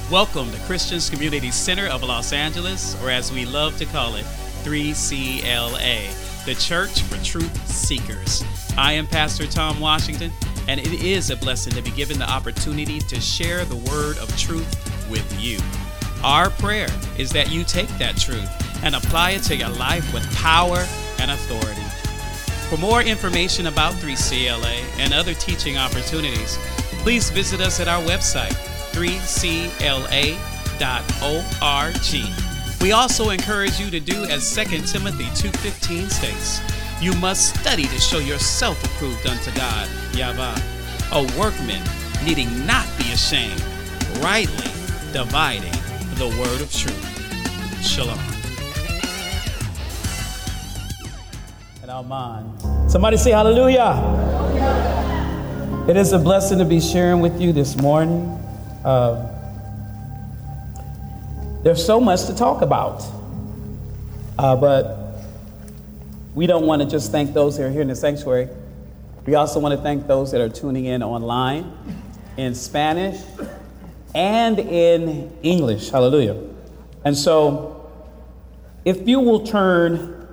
Welcome to Christians Community Center of Los Angeles, or as we love to call it, 3CLA, the Church for Truth Seekers. I am Pastor Tom Washington, and it is a blessing to be given the opportunity to share the word of truth with you. Our prayer is that you take that truth and apply it to your life with power and authority. For more information about 3CLA and other teaching opportunities, please visit us at our website, 3cla.org. We also encourage you to do as 2 Timothy 2:15 states, you must study to show yourself approved unto God, Yahweh, a workman needing not be ashamed, rightly dividing the word of truth. Shalom. And Amen. Somebody say hallelujah. It is a blessing to be sharing with you this morning. There's so much to talk about, but we don't want to just thank those that are here in the sanctuary. We also want to thank those that are tuning in online, in Spanish, and in English. Hallelujah. And so, if you will turn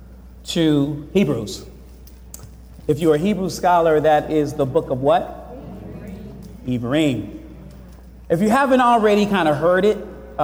to Hebrews. If you're a Hebrew scholar, that is the book of what? Ephraim. If you haven't already kind of heard it,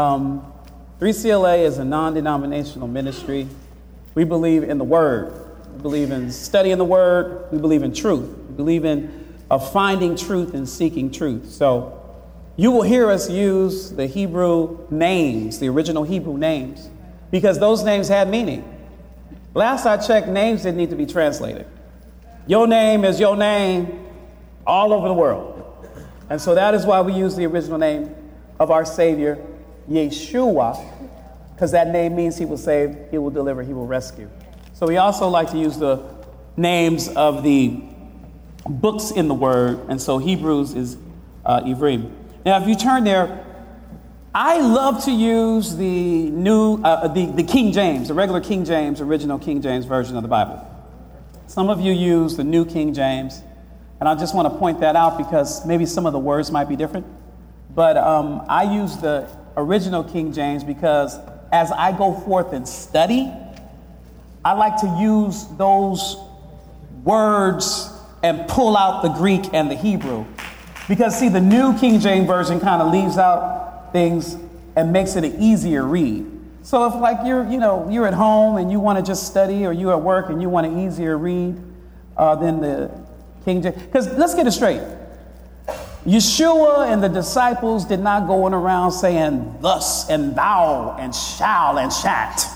3CLA is a non-denominational ministry. We believe in the Word. We believe in studying the Word. We believe in truth. We believe in finding truth and seeking truth. So you will hear us use the Hebrew names, the original Hebrew names, because those names had meaning. Last I checked, names didn't need to be translated. Your name is your name all over the world. And so that is why we use the original name of our Savior, Yeshua, because that name means he will save, he will deliver, he will rescue. So we also like to use the names of the books in the Word, and so Hebrews is Ephraim. Now, if you turn there, I love to use the the King James, the regular King James, original King James version of the Bible. Some of you use the New King James, and I just want to point that out because maybe some of the words might be different. But I use the original King James because as I go forth and study, I like to use those words and pull out the Greek and the Hebrew. Because see, the New King James Version kind of leaves out things and makes it an easier read. So if like you're at home and you want to just study, or you're at work and you want an easier read than the King James, because let's get it straight. Yeshua and the disciples did not go around saying thus and thou and shall and shan't.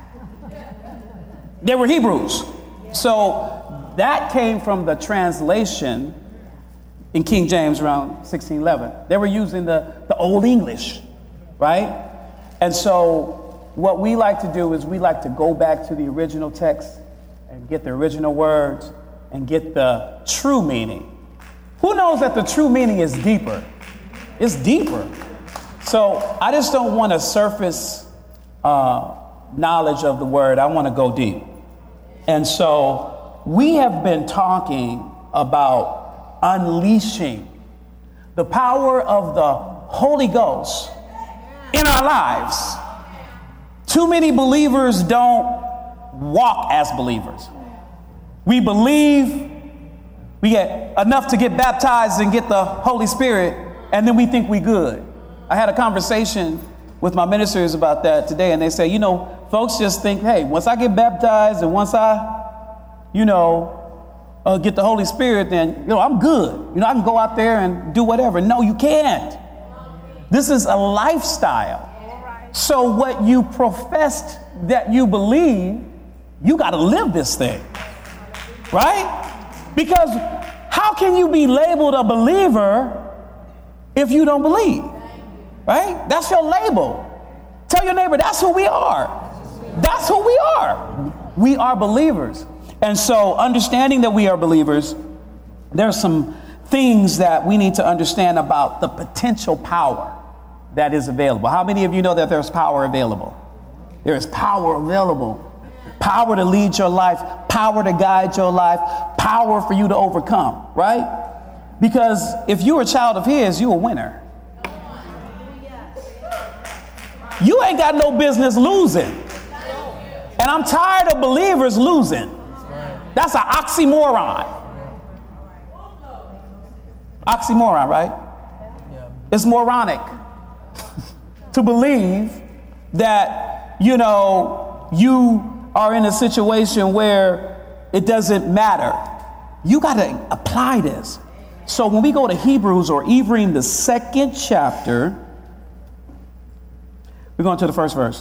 They were Hebrews. So that came from the translation in King James around 1611. They were using the Old English, right? And so what we like to do is we like to go back to the original text and get the original words and get the true meaning. Who knows that the true meaning is deeper? It's deeper. So I just don't want to surface knowledge of the word. I want to go deep. And so we have been talking about unleashing the power of the Holy Ghost in our lives. Too many believers don't walk as believers. We believe, we get enough to get baptized and get the Holy Spirit, and then we think we good. I had a conversation with my ministers about that today, and they say, folks just think, hey, once I get baptized and once I, get the Holy Spirit, then, I'm good. I can go out there and do whatever. No, you can't. This is a lifestyle. So what you professed that you believe, you got to live this thing, right? Because how can you be labeled a believer if you don't believe, right? That's your label. Tell your neighbor, that's who we are. That's who we are. We are believers. And so understanding that we are believers, there are some things that we need to understand about the potential power that is available. How many of you know that there's power available? There is power available. Power to lead your life, power to guide your life, power for you to overcome, right? Because if you're a child of his, you're a winner. You ain't got no business losing. And I'm tired of believers losing. That's an oxymoron. Oxymoron, right? It's moronic to believe that, you are in a situation where it doesn't matter. You got to apply this. So when we go to Hebrews or Ephraim, the 2nd chapter, we're going to the first verse.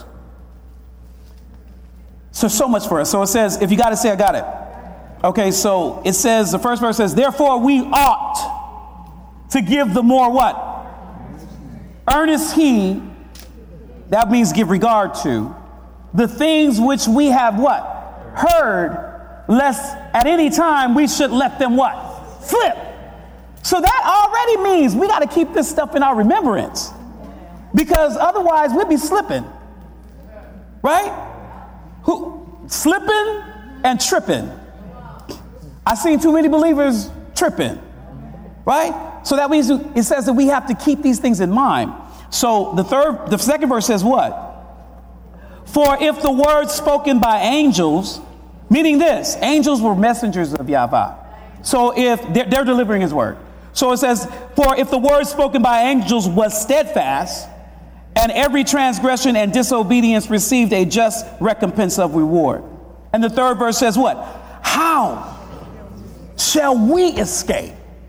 So much for us. So it says, if you got it, say I got it. Okay, so it says, the first verse says, therefore we ought to give the more what? Earnest heed. That means give regard to the things which we have what? Heard, lest at any time we should let them what? Slip. So that already means we got to keep this stuff in our remembrance, because otherwise we'd be slipping, right? Slipping and tripping. I've seen too many believers tripping, right? So that means it says that we have to keep these things in mind. So the second verse says what? For if the words spoken by angels, meaning this, angels were messengers of Yahweh. So if they're delivering his word. So it says, for if the word spoken by angels was steadfast, and every transgression and disobedience received a just recompense of reward. And the third verse says what? How shall we escape?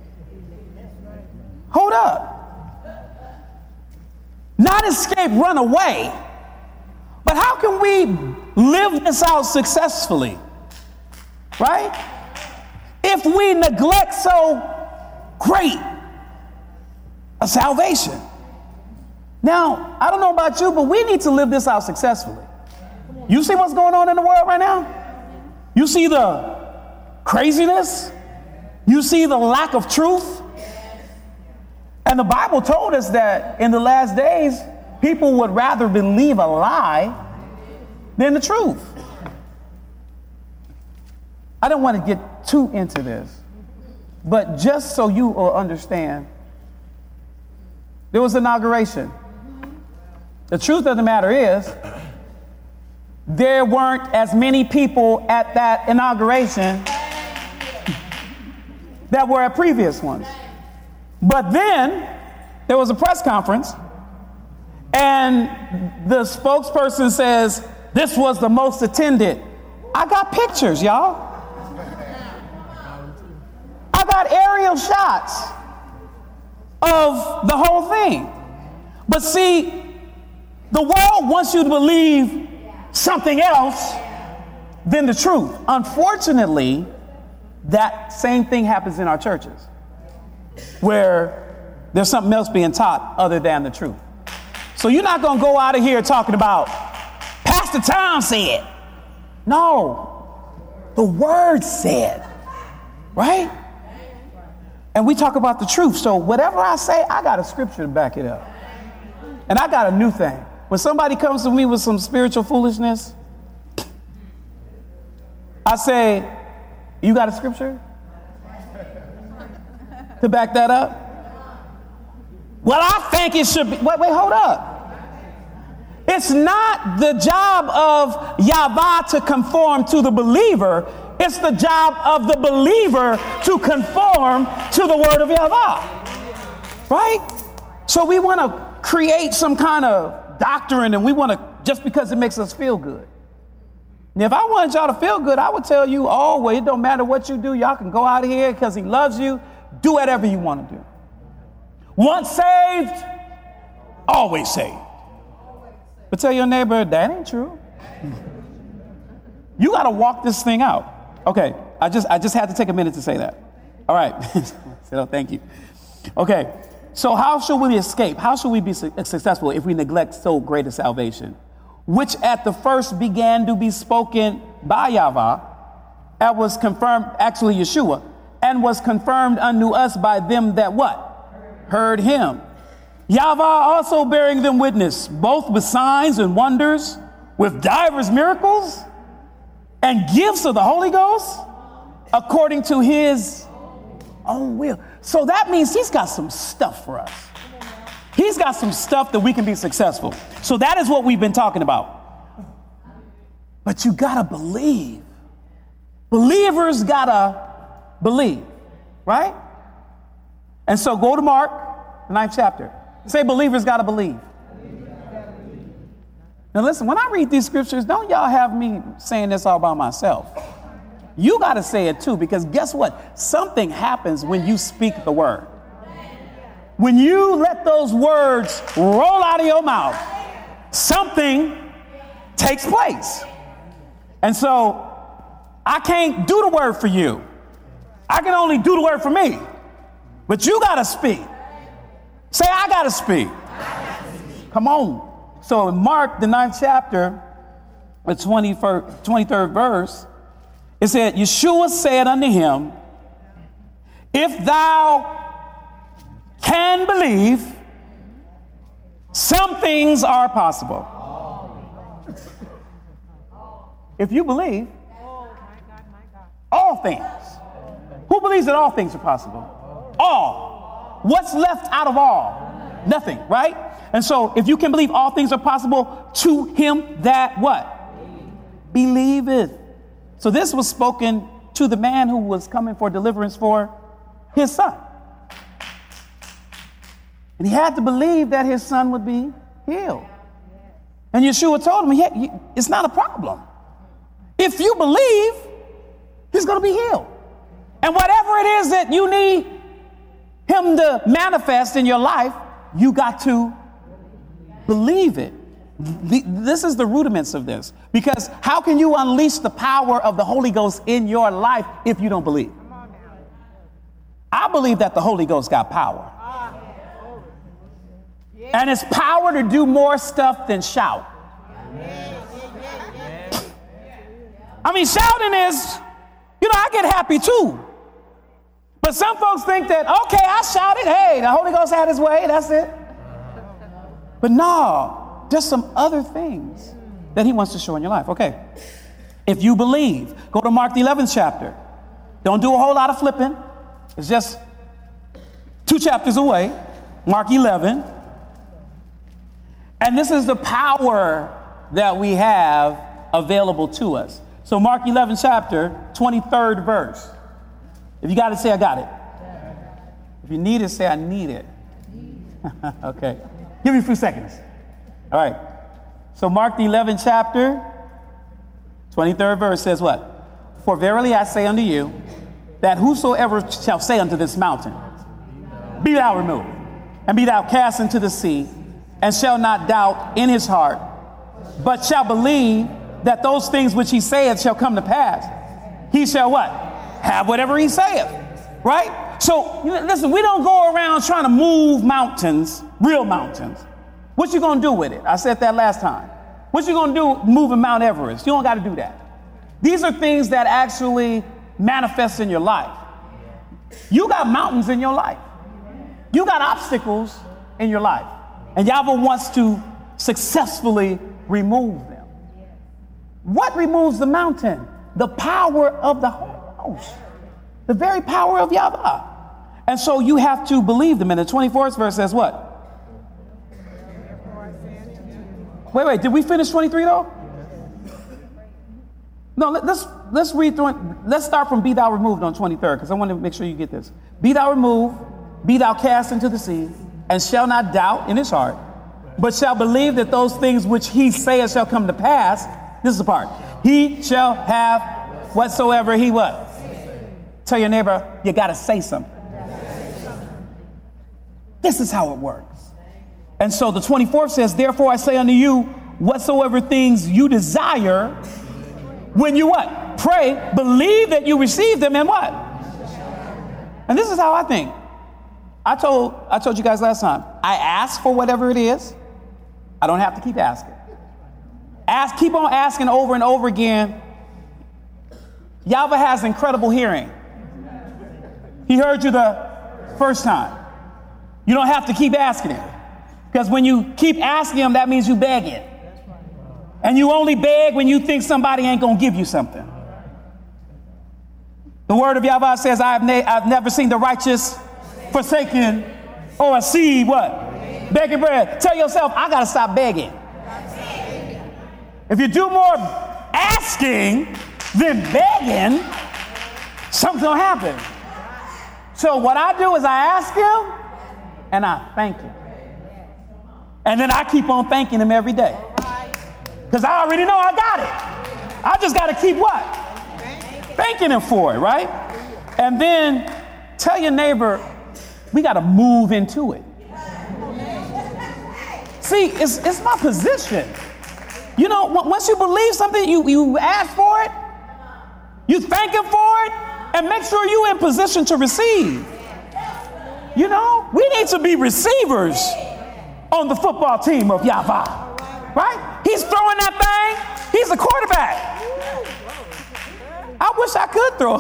Hold up. Not escape, run away. But how can we live this out successfully? Right? If we neglect so great a salvation. Now, I don't know about you, but we need to live this out successfully. You see what's going on in the world right now? You see the craziness? You see the lack of truth? And the Bible told us that in the last days, people would rather believe a lie than the truth. I don't want to get too into this, but just so you will understand, there was inauguration. The truth of the matter is, there weren't as many people at that inauguration that were at previous ones. But then there was a press conference, and the spokesperson says, this was the most attended. I got pictures, y'all. I got aerial shots of the whole thing. But see, the world wants you to believe something else than the truth. Unfortunately, that same thing happens in our churches, where there's something else being taught other than the truth. So you're not going to go out of here talking about Pastor Tom said. No, the word said, right? And we talk about the truth. So whatever I say, I got a scripture to back it up. And I got a new thing. When somebody comes to me with some spiritual foolishness, I say, you got a scripture to back that up? Well, I think it should be. Wait, hold up. It's not the job of Yahweh to conform to the believer. It's the job of the believer to conform to the word of Yahweh. Right? So we want to create some kind of doctrine, and we want to, just because it makes us feel good. And if I wanted y'all to feel good, I would tell you, oh, well, it don't matter what you do. Y'all can go out of here because he loves you. Do whatever you want to do. Once saved, always saved. But tell your neighbor, that ain't true. You got to walk this thing out. Okay, I just had to take a minute to say that. All right. So thank you. Okay, so how should we escape? How should we be successful if we neglect so great a salvation, which at the first began to be spoken by Yahweh, and was confirmed, actually Yeshua, and was confirmed unto us by them that what? Heard him. Yahweh also bearing them witness, both with signs and wonders, with divers miracles, and gifts of the Holy Ghost, according to his own will. So that means he's got some stuff for us. He's got some stuff that we can be successful. So that is what we've been talking about. But you gotta believe. Believers gotta believe, right? And so go to Mark, the 9th chapter. Say believers gotta believe. Now listen, when I read these scriptures, don't y'all have me saying this all by myself. You gotta say it too, because guess what? Something happens when you speak the word. When you let those words roll out of your mouth, something takes place. And so I can't do the word for you. I can only do the word for me. But you got to speak. Say, I got to speak. Come on. So in Mark, the 9th chapter, the 23rd verse, it said, Yeshua said unto him, if thou can believe, some things are possible. If you believe, all things. Who believes that all things are possible? All. What's left out of all? Nothing, right? And so if you can believe all things are possible to him that what? Believeth. So this was spoken to the man who was coming for deliverance for his son. And he had to believe that his son would be healed. And Yeshua told him, yeah, it's not a problem. If you believe, he's going to be healed. And whatever it is that you need him to manifest in your life, you got to believe it. This is the rudiments of this. Because how can you unleash the power of the Holy Ghost in your life if you don't believe? I believe that the Holy Ghost got power. And it's power to do more stuff than shout. I mean, shouting is, I get happy too. But some folks think that, okay, I shouted, hey, the Holy Ghost had his way, that's it. But no, there's some other things that he wants to show in your life. Okay, if you believe, go to Mark the 11th chapter. Don't do a whole lot of flipping. It's just 2 chapters away, Mark 11. And this is the power that we have available to us. So Mark 11 chapter, 23rd verse. If you got it, say I got it. If you need it, say I need it. Okay. Give me a few seconds. All right. So Mark the 11th chapter, 23rd verse says what? For verily I say unto you, that whosoever shall say unto this mountain, be thou removed, and be thou cast into the sea, and shall not doubt in his heart, but shall believe that those things which he saith shall come to pass, he shall what? Have whatever he saith, right? So listen, we don't go around trying to move mountains, real mountains. What you gonna do with it? I said that last time. What you gonna do moving Mount Everest? You don't gotta do that. These are things that actually manifest in your life. You got mountains in your life. You got obstacles in your life. And Yahweh wants to successfully remove them. What removes the mountain? The power of the Holy Ghost. The very power of Yahweh. And so you have to believe them. And the 24th verse says what? Wait, did we finish 23 though? No, let's read through it. Let's start from be thou removed on 23rd, because I want to make sure you get this. Be thou removed, be thou cast into the sea, and shall not doubt in his heart, but shall believe that those things which he saith shall come to pass. This is the part. He shall have whatsoever he what? Tell your neighbor, you got to say something. This is how it works. And so the 24th says, therefore I say unto you, whatsoever things you desire, when you what? Pray, believe that you receive them and what? And this is how I think. I told you guys last time, I ask for whatever it is. I don't have to keep asking. Keep on asking over and over again. Yahweh has incredible hearing. He heard you the first time. You don't have to keep asking him. Because when you keep asking him, that means you beg it. And you only beg when you think somebody ain't going to give you something. The word of Yahweh says, I've never seen the righteous forsaken or a seed what? Begging bread. Tell yourself, I got to stop begging. If you do more asking than begging, something's going to happen. So what I do is I ask him and I thank him. And then I keep on thanking him every day. Because I already know I got it. I just got to keep what? Thanking him for it, right? And then tell your neighbor, we got to move into it. See, it's my position. You know, once you believe something, you ask for it, you thank him for it, and make sure you're in position to receive. You know, we need to be receivers on the football team of Yahweh, right? He's throwing that thing. He's a quarterback. I wish I could throw.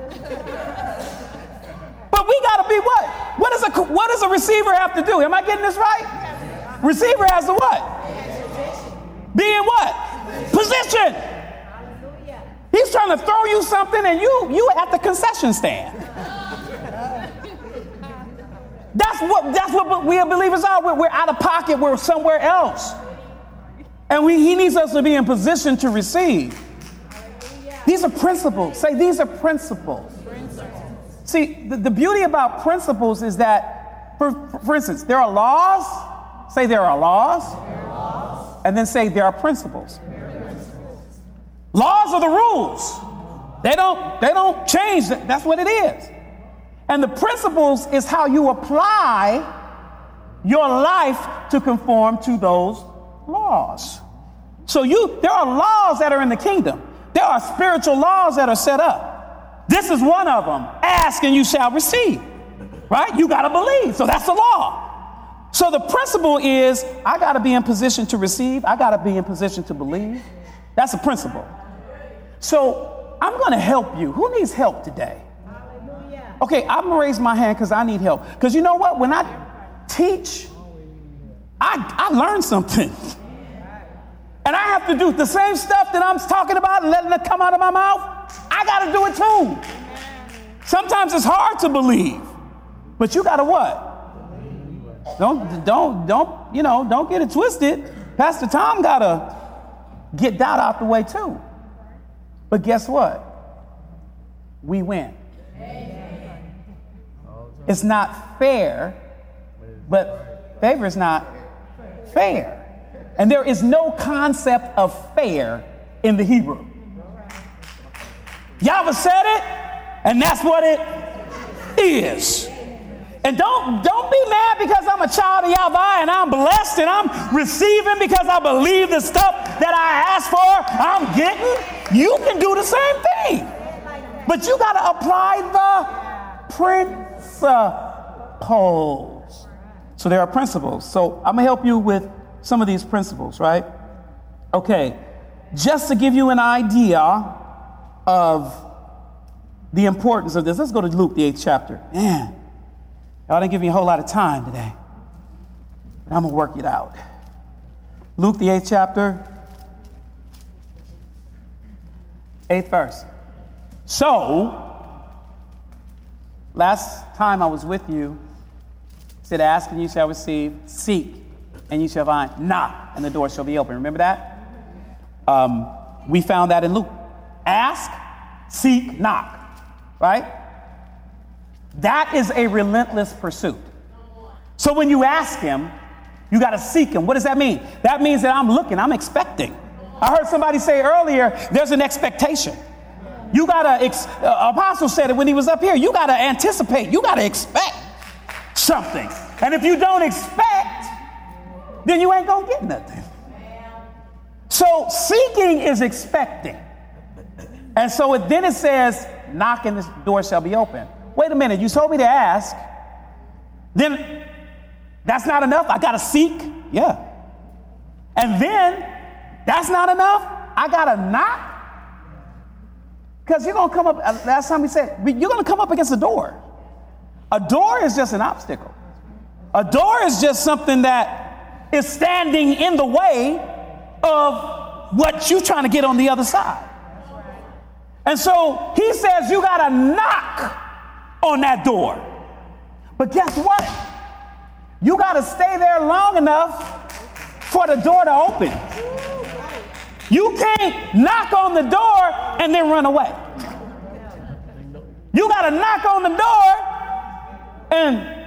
But we got to be what? What does a receiver have to do? Am I getting this right? Receiver has to what? Be in what? Position. He's trying to throw you something and you at the concession stand. That's what we believers are. We're out of pocket. We're somewhere else. And he needs us to be in position to receive. These are principles. Say, these are principles. See, the beauty about principles is that, for instance, there are laws. Say there are laws. And then say there are principles. Laws are the rules. They don't change. That's what it is. And the principles is how you apply your life to conform to those laws. So there are laws that are in the kingdom. There are spiritual laws that are set up. This is one of them. Ask and you shall receive. Right? You got to believe. So that's the law. So the principle is I got to be in position to receive. I got to be in position to believe. That's a principle. So I'm going to help you. Who needs help today? Okay, I'm going to raise my hand because I need help. Because you know what? When I teach, I learn something. And I have to do the same stuff that I'm talking about and letting it come out of my mouth. I got to do it too. Sometimes it's hard to believe. But you got to what? Don't get it twisted. Pastor Tom got to get doubt out the way too. But guess what? We win. It's not fair, but favor is not fair. And there is no concept of fair in the Hebrew. Yahweh said it, and that's what it is. And don't be mad because I'm a child of Yahweh and I'm blessed and I'm receiving because I believe the stuff that I asked for, I'm getting. You can do the same thing. But you got to apply the principles. So there are principles. So I'm going to help you with some of these principles, right? Okay. Just to give you an idea of the importance of this, let's go to Luke, the 8th chapter. Man. Y'all didn't give me a whole lot of time today. But I'm going to work it out. Luke, the 8th chapter, 8th verse. So, last time I was with you, it said, ask and you shall receive, seek and you shall find, knock and the door shall be open. Remember that? We found that in Luke. Ask, seek, knock. Right? That is a relentless pursuit. So when you ask him, you got to seek him. What does that mean? That means that I'm looking, I'm expecting. I heard somebody say earlier, there's an expectation. You got to, Apostle said it when he was up here, you got to anticipate, you got to expect something. And if you don't expect, then you ain't going to get nothing. So seeking is expecting. And so then it says, knock and the door shall be open. Wait a minute, you told me to ask. Then that's not enough. I got to seek. Yeah. And then that's not enough. I got to knock. Because you're going to come up, last time we said, you're going to come up against a door. A door is just an obstacle. A door is just something that is standing in the way of what you're trying to get on the other side. And so he says you got to knock on that door. But guess what? You got to stay there long enough for the door to open. You can't knock on the door and then run away. You got to knock on the door and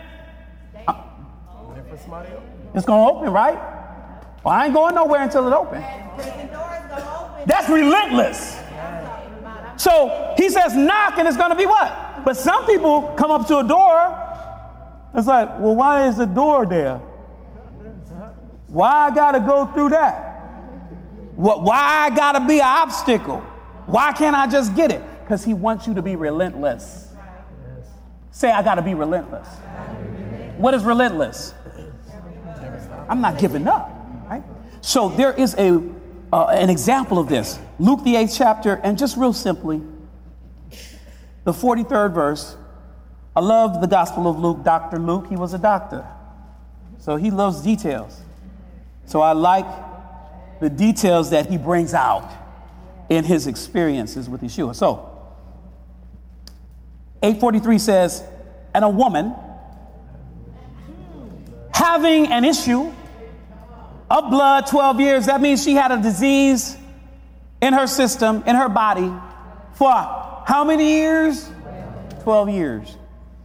it's going to open, right? Well, I ain't going nowhere until it opens. That's relentless. So he says knock and it's going to be what? But some people come up to a door. It's like, well, why is the door there? Why I got to go through that? Why I got to be an obstacle? Why can't I just get it? Because he wants you to be relentless. Say, I got to be relentless. What is relentless? I'm not giving up, right? So there is an example of this. Luke, the 8th chapter, and just real simply, the 43rd verse. I love the Gospel of Luke. Dr. Luke, he was a doctor. So he loves details. So I like the details that he brings out in his experiences with Yeshua. So 8:43 says, and a woman having an issue of blood 12 years, that means she had a disease in her system, in her body, for how many years? 12 years.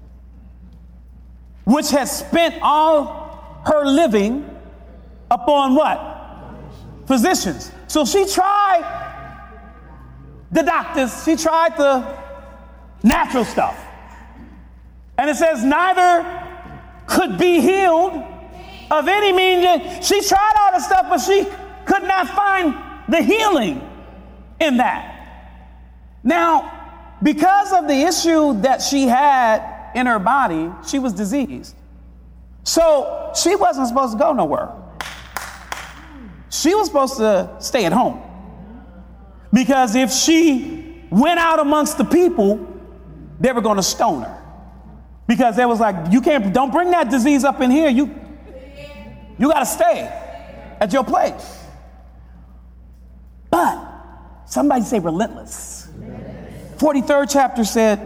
Which had spent all her living upon what? Physicians. So she tried the doctors, she tried the natural stuff. And it says neither could be healed of any means. She tried all the stuff, but she could not find the healing in that. Now, because of the issue that she had in her body, she was diseased. So she wasn't supposed to go nowhere. She was supposed to stay at home. Because if she went out amongst the people, they were going to stone her. Because they was like, don't bring that disease up in here. You got to stay at your place. But somebody say relentless. 43rd chapter said,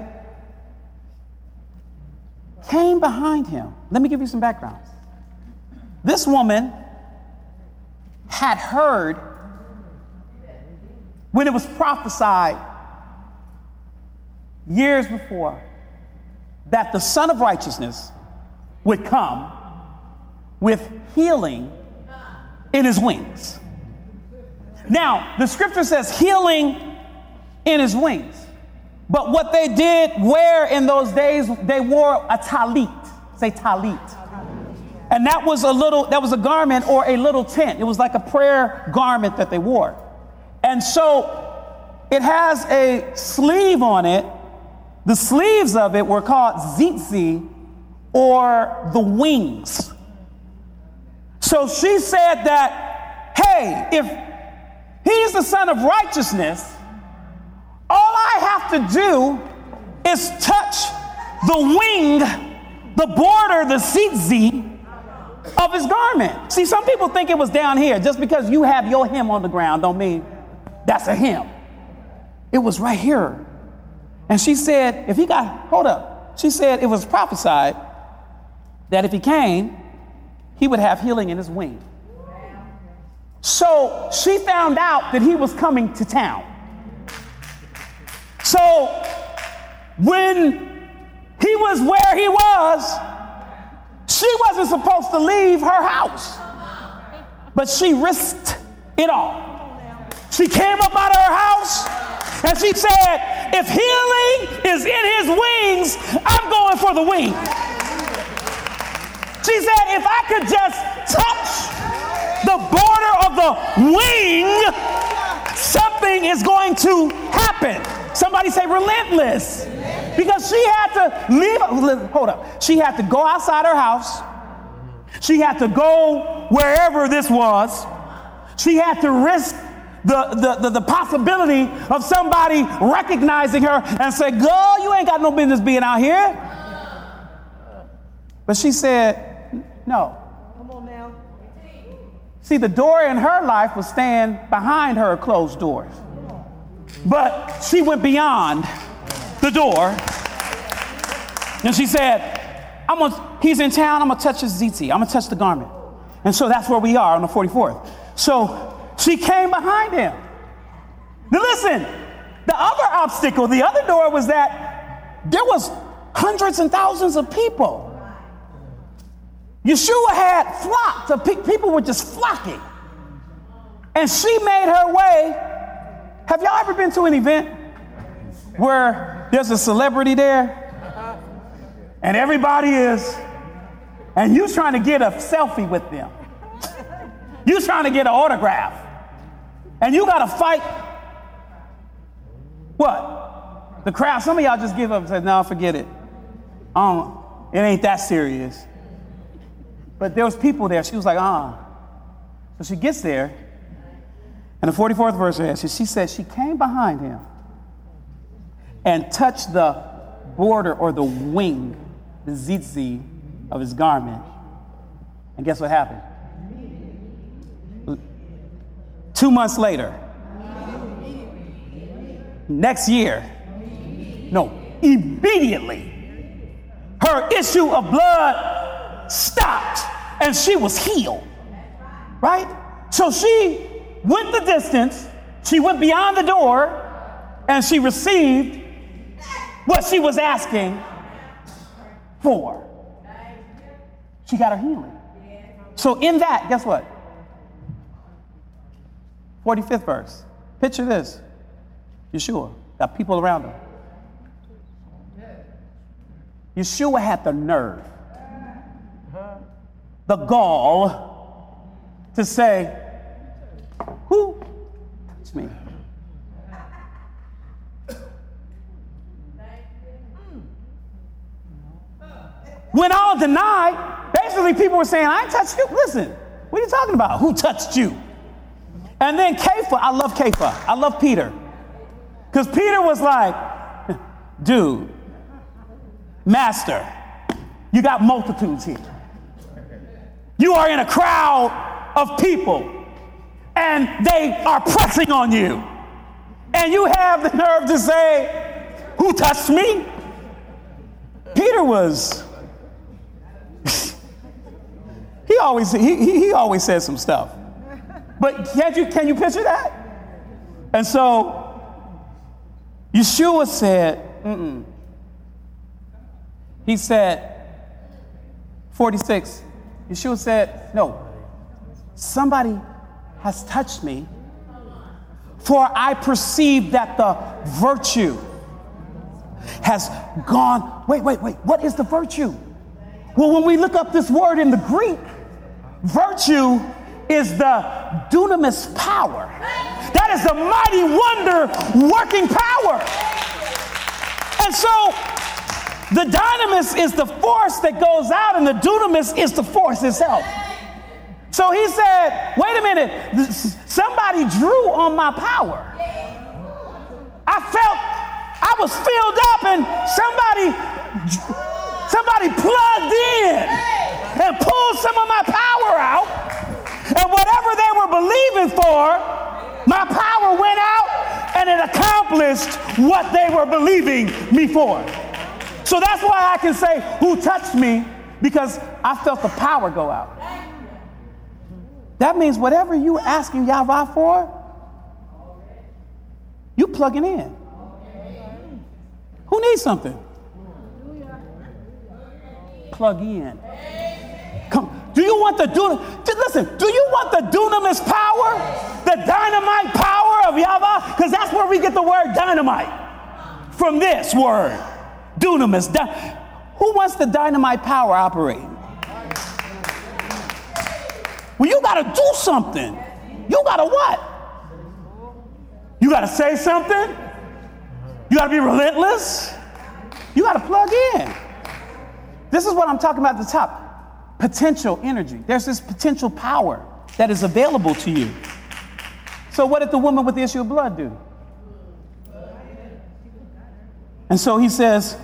came behind him. Let me give you some background. This woman had heard when it was prophesied years before that the Son of Righteousness would come with healing in his wings. Now, the scripture says healing in his wings. But what they did wear in those days, they wore a talit. Say talit. And that was a garment or a little tent. It was like a prayer garment that they wore. And so it has a sleeve on it. The sleeves of it were called zitzi, or the wings. So she said that, hey, if he's the Son of Righteousness, all I have to do is touch the wing, the border, the zitzi of his garment. See, some people think it was down here. Just because you have your hem on the ground don't mean that's a hem. It was right here. And she said, she said it was prophesied that if he came, he would have healing in his wing. So she found out that he was coming to town. So when he was where he was, she wasn't supposed to leave her house, but she risked it all. She came up out of her house and she said, if healing is in his wings, I'm going for the wing. She said, if I could just touch the border of the wing, something is going to happen. Somebody say relentless. Because she had to leave. She had to go outside her house. She had to go wherever this was. She had to risk the possibility of somebody recognizing her and say, girl, you ain't got no business being out here. But she said, no. Come on now. See, the door in her life was staying behind her closed doors. But she went beyond the door. And she said, he's in town, I'm going to touch his tzitzit. I'm going to touch the garment. And so that's where we are on the 44th. So she came behind him. Now listen, the other obstacle, the other door was that there was hundreds and thousands of people. Yeshua had flocked of people were just flocking. And she made her way. Have y'all ever been to an event where there's a celebrity there and everybody is, and you trying to get a selfie with them? You trying to get an autograph. And you got to fight. What? The crowd. Some of y'all just give up and say, no, forget it. It ain't that serious. But there was people there. She was like, So she gets there. And the 44th verse, she said she came behind him and touched the border or the wing, the tzitzit of his garment. And guess what happened? 2 months later, next year, immediately, her issue of blood stopped and she was healed, right? So she went the distance, she went beyond the door, and she received what she was asking for. She got her healing. So in that, guess what? 45th verse. Picture this. Yeshua got people around him. Yeshua had the nerve, the gall to say, who touched me? When all denied, basically people were saying, I ain't touched you. Listen, what are you talking about? Who touched you? And then Kepha, I love Kepha. I love Peter. Because Peter was like, dude, master, you got multitudes here. You are in a crowd of people and they are pressing on you. And you have the nerve to say, who touched me? Peter was, he always says some stuff. But can you picture that? And so Yeshua said, He said, 46, Yeshua said, no, somebody has touched me, for I perceive that the virtue has gone. Wait, what is the virtue? Well, when we look up this word in the Greek, virtue is the dunamis power. That is the mighty wonder working power. And so the dynamis is the force that goes out, and the dunamis is the force itself. So he said, wait a minute, somebody drew on my power. I felt I was filled up and somebody plugged in and pulled some of my power out. And whatever they were believing for, my power went out and it accomplished what they were believing me for. So that's why I can say, who touched me? Because I felt the power go out. That means whatever you asking Yahweh for, you plugging in. Who needs something? Plug in. Come. Do you want the dunamis power? The dynamite power of Yahweh? Because that's where we get the word dynamite. From this word. Dunamis. Who wants the dynamite power operating? Well, you got to do something. You got to what? You got to say something? You got to be relentless? You got to plug in. This is what I'm talking about at the top. Potential energy. There's this potential power that is available to you. So what did the woman with the issue of blood do? And so he says,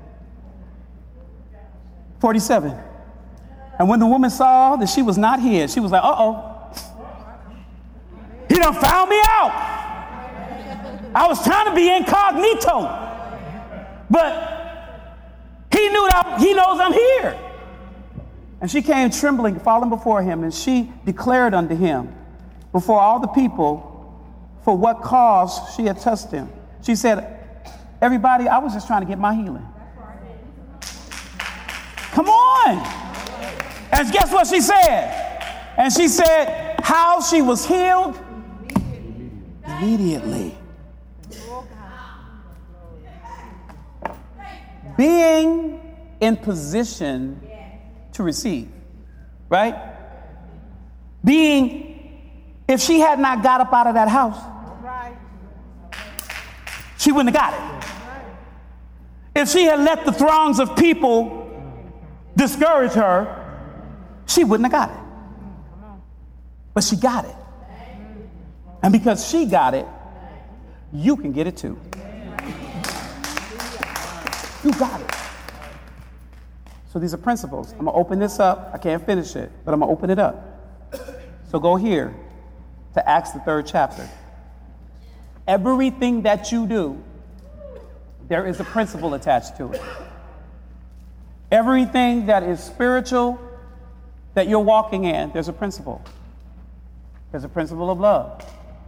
47. And when the woman saw that she was not hid, she was like, he done found me out. I was trying to be incognito. But he knows I'm here. And she came trembling, falling before him, and she declared unto him before all the people for what cause she had touched him. She said, everybody, I was just trying to get my healing. Come on. And guess what she said? And she said how she was healed immediately. Being in position to receive, right? If she had not got up out of that house, she wouldn't have got it. If she had let the throngs of people discourage her, she wouldn't have got it. But she got it. And because she got it, you can get it too. You got it. So these are principles. I'm going to open this up. I can't finish it, but I'm going to open it up. So go here to Acts, the 3rd chapter. Everything that you do, there is a principle attached to it. Everything that is spiritual that you're walking in, there's a principle. There's a principle of love.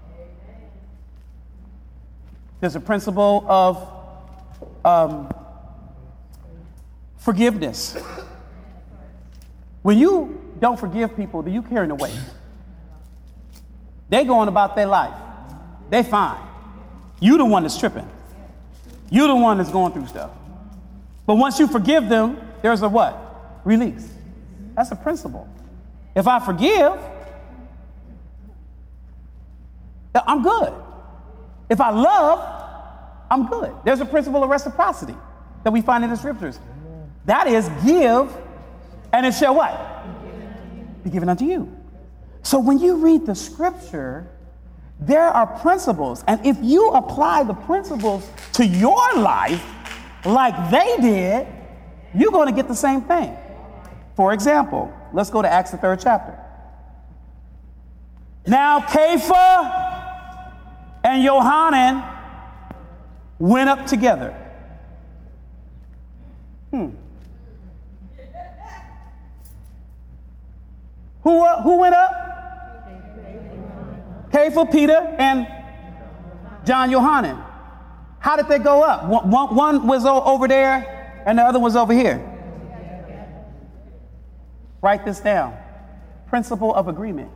There's a principle of forgiveness. When you don't forgive people, then you're carrying the weight. They're going about their life. They're fine. You the one that's tripping. You the one that's going through stuff. But once you forgive them, there's a what? Release. That's a principle. If I forgive, I'm good. If I love, I'm good. There's a principle of reciprocity that we find in the scriptures. That is, give, and it shall what? Be given unto you. So when you read the scripture, there are principles. And if you apply the principles to your life like they did, you're going to get the same thing. For example, let's go to Acts, the 3rd chapter. Now, Kepha and Johanan went up together. Who went up? Kepha, Peter, and John Johanan. How did they go up? One was over there, and the other was over here. Write this down. Principle of agreement.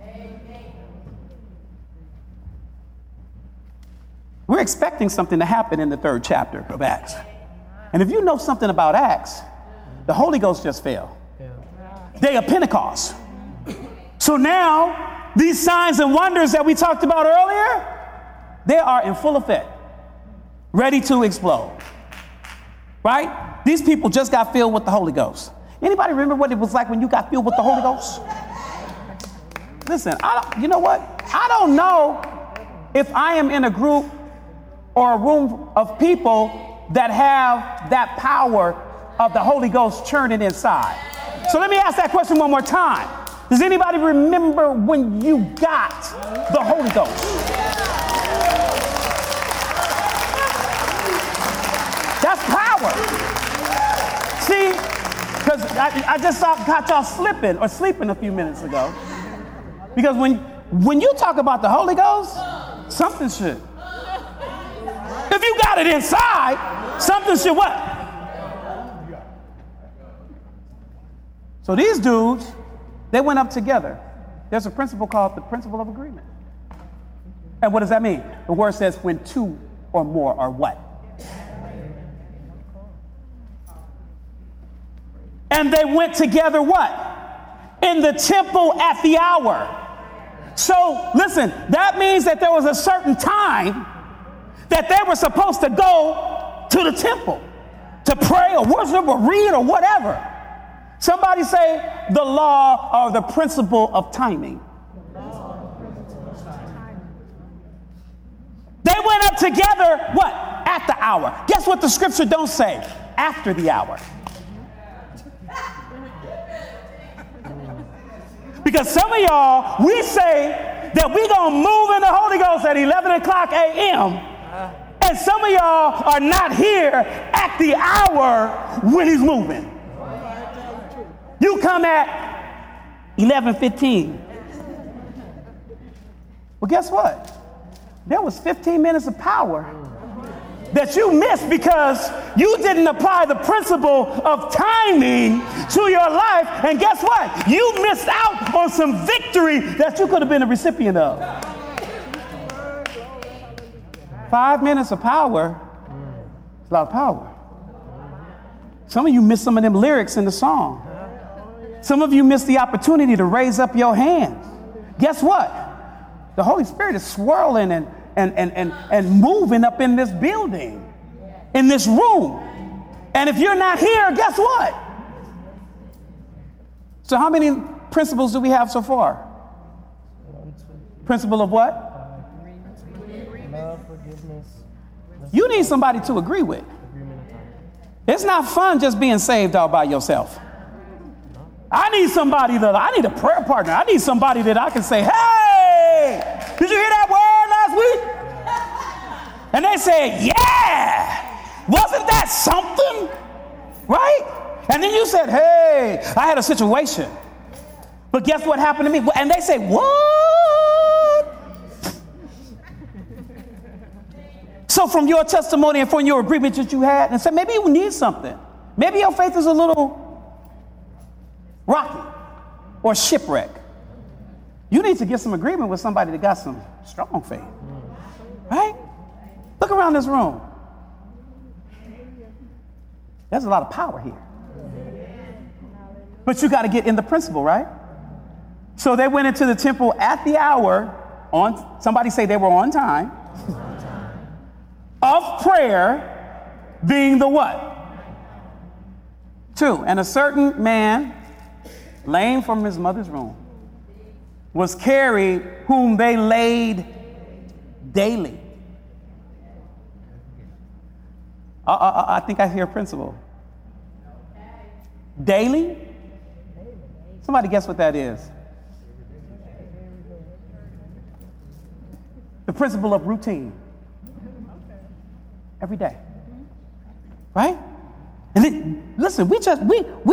We're expecting something to happen in the 3rd chapter of Acts. And if you know something about Acts, the Holy Ghost just fell. Day of Pentecost. So now, these signs and wonders that we talked about earlier, they are in full effect, ready to explode. Right? These people just got filled with the Holy Ghost. Anybody remember what it was like when you got filled with the Holy Ghost? Listen, you know what? I don't know if I am in a group or a room of people that have that power of the Holy Ghost churning inside. So let me ask that question one more time. Does anybody remember when you got the Holy Ghost? That's power. See, because I just caught y'all slipping or sleeping a few minutes ago. Because when you talk about the Holy Ghost, something should. If you got it inside, something should what? So these dudes, they went up together. There's a principle called the principle of agreement. And what does that mean? The word says when two or more are what? And they went together what? In the temple at the hour. So listen, that means that there was a certain time that they were supposed to go to the temple to pray or worship or read or whatever. Somebody say the law or the principle of timing. They went up together, what? At the hour. Guess what the scripture don't say? After the hour. Because some of y'all, we say that we're going to move in the Holy Ghost at 11 o'clock a.m. And some of y'all are not here at the hour when he's moving. You come at 11:15. Well, guess what? There was 15 minutes of power that you missed because you didn't apply the principle of timing to your life. And guess what? You missed out on some victory that you could have been a recipient of. 5 minutes of power is a lot of power. Some of you missed some of them lyrics in the song. Some of you missed the opportunity to raise up your hands. Guess what? The Holy Spirit is swirling and moving up in this building, in this room. And if you're not here, guess what? So how many principles do we have so far? Principle of what? Love, forgiveness. You need somebody to agree with. It's not fun just being saved all by yourself. I need I need a prayer partner. I need somebody that I can say, hey, did you hear that word last week? And they say, yeah, wasn't that something? Right? And then you said, hey, I had a situation. But guess what happened to me? And they say, what? So from your testimony and from your agreement that you had, and said, maybe you need something. Maybe your faith is a little rocky or shipwreck. You need to get some agreement with somebody that got some strong faith. Right? Look around this room. There's a lot of power here. But you got to get in the principle, right? So they went into the temple at the hour, somebody say they were on time, of prayer, being the what? 2. And a certain man, lame from his mother's womb, was carried, whom they laid daily. I think I hear a principle. Daily? Somebody guess what that is? The principle of routine. Every day. Right? And then, listen, we just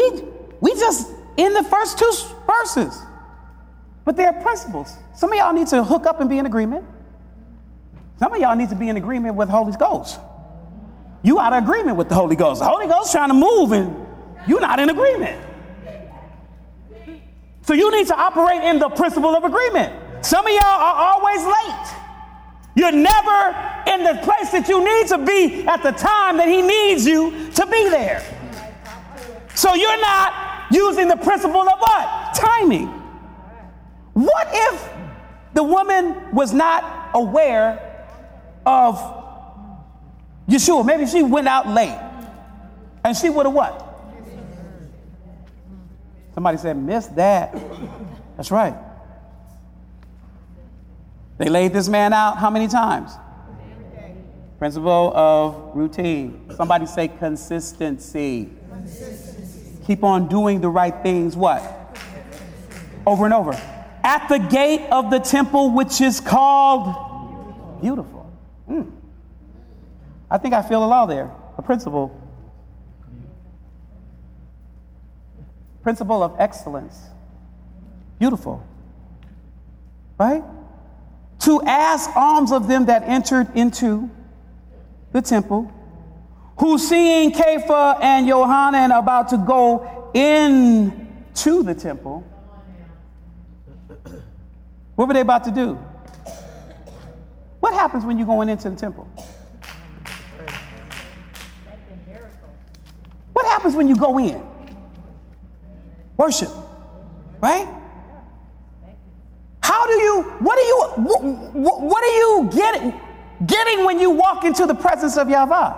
in the first 2 verses. But there are principles. Some of y'all need to hook up and be in agreement. Some of y'all need to be in agreement with the Holy Ghost. You out of agreement with the Holy Ghost. The Holy Ghost trying to move and you're not in agreement. So you need to operate in the principle of agreement. Some of y'all are always late. You're never in the place that you need to be at the time that he needs you to be there. So you're not using the principle of what? Timing. What if the woman was not aware of Yeshua? Maybe she went out late and she would have what? Somebody said, missed that. That's right. They laid this man out how many times? Principle of routine. Somebody say consistency. Keep on doing the right things, what? Over and over. At the gate of the temple, which is called Beautiful. I think I feel a law there, a principle. Principle of excellence. Beautiful. Right? To ask alms of them that entered into the temple, who seeing Kepha and Yohanan about to go into the temple, what were they about to do? What happens when you're going into the temple? What happens when you go in? Worship, right? What are you getting when you walk into the presence of Yahweh?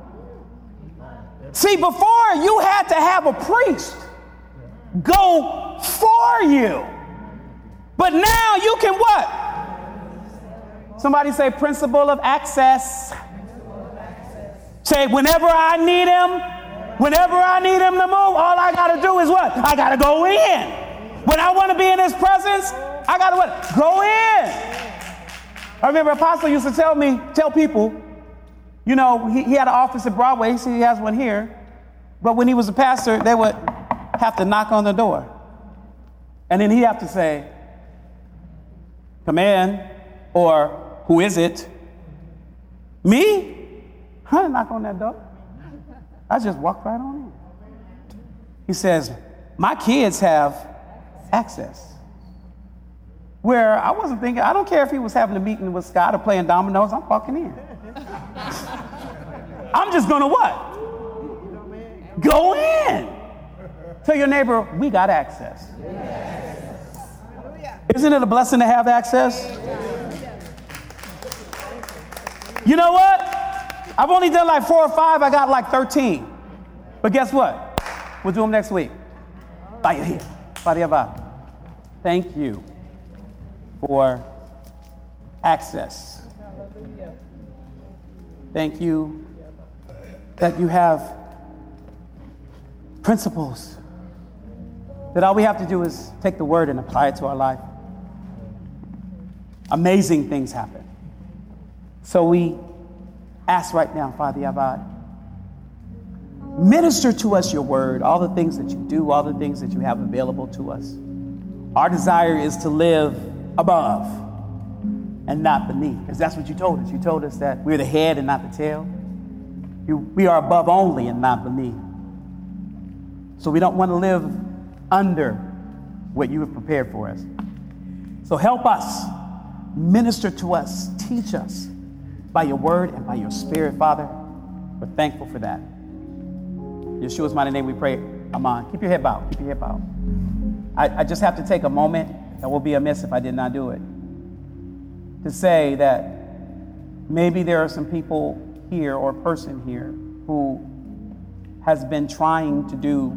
See, before you had to have a priest go for you. But now you can what? Somebody say principle of access. Say whenever I need him to move, all I got to do is what? I got to go in. When I want to be in his presence, I got to what? Go in. I remember Apostle used to tell people, you know, he had an office at Broadway. He has one here. But when he was a pastor, they would have to knock on the door. And then he'd have to say, come in, or who is it? Me? I didn't knock on that door. I just walked right on in. He says, my kids have access. Where I wasn't thinking, I don't care if he was having a meeting with Scott or playing dominoes, I'm walking in. I'm just gonna what? Go in. Tell your neighbor, we got access. Isn't it a blessing to have access? You know what? I've only done like 4 or 5, I got like 13. But guess what? We'll do them next week. Thank you for access. Thank you that you have principles, that all we have to do is take the word and apply it to our life. Amazing things happen. So we ask right now, Father Yavad, minister to us your word, all the things that you do, all the things that you have available to us. Our desire is to live above and not beneath, because that's what you told us. You told us that we're the head and not the tail. We are above only and not beneath. So we don't want to live under what you have prepared for us. So help us, minister to us, teach us by your word and by your spirit, Father. We're thankful for that. In Yeshua's mighty name we pray. Amen. Keep your head bowed. Keep your head bowed. I just have to take a moment, that will be amiss if I did not do it, to say that maybe there are some people here or a person here who has been trying to do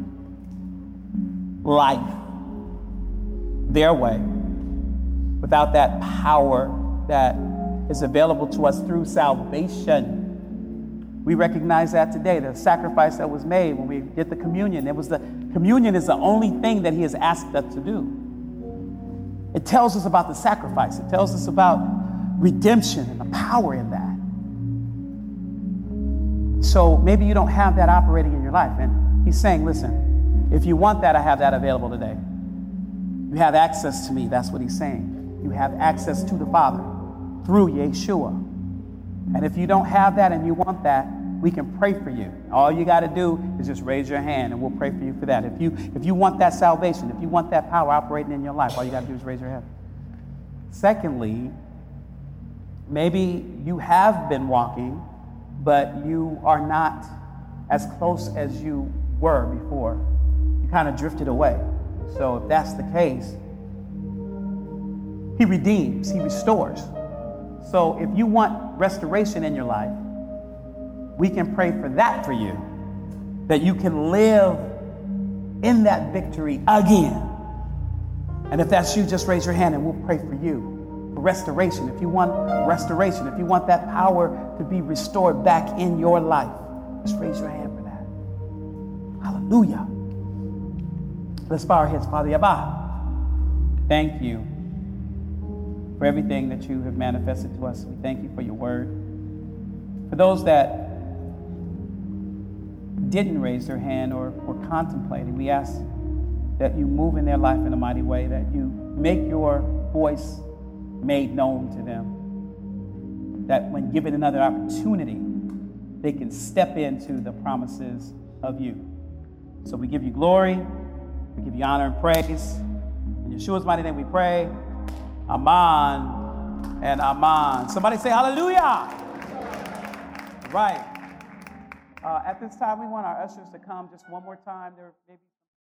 life their way without that power that is available to us through salvation. We recognize that today, the sacrifice that was made when we did the communion. Communion is the only thing that he has asked us to do. It tells us about the sacrifice. It tells us about redemption and the power in that. So maybe you don't have that operating in your life. And he's saying, listen, if you want that, I have that available today. You have access to me. That's what he's saying. You have access to the Father through Yeshua. And if you don't have that and you want that, we can pray for you. All you got to do is just raise your hand and we'll pray for you for that. If you want that salvation, if you want that power operating in your life, all you got to do is raise your hand. Secondly, maybe you have been walking, but you are not as close as you were before. You kind of drifted away. So if that's the case, he redeems, he restores. So if you want restoration in your life, we can pray for that for you, that you can live in that victory again. And if that's you, just raise your hand and we'll pray for you for restoration. If you want restoration, if you want that power to be restored back in your life, just raise your hand for that. Hallelujah. Let's bow our heads. Father Yabah, thank you for everything that you have manifested to us. We thank you for your word. For those that didn't raise their hand or were contemplating, we ask that you move in their life in a mighty way, that you make your voice made known to them, that when given another opportunity, they can step into the promises of you. So we give you glory, we give you honor and praise. In Yeshua's mighty name we pray. Amen and amen. Somebody say hallelujah. Right. At this time, we want our ushers to come just one more time. There may be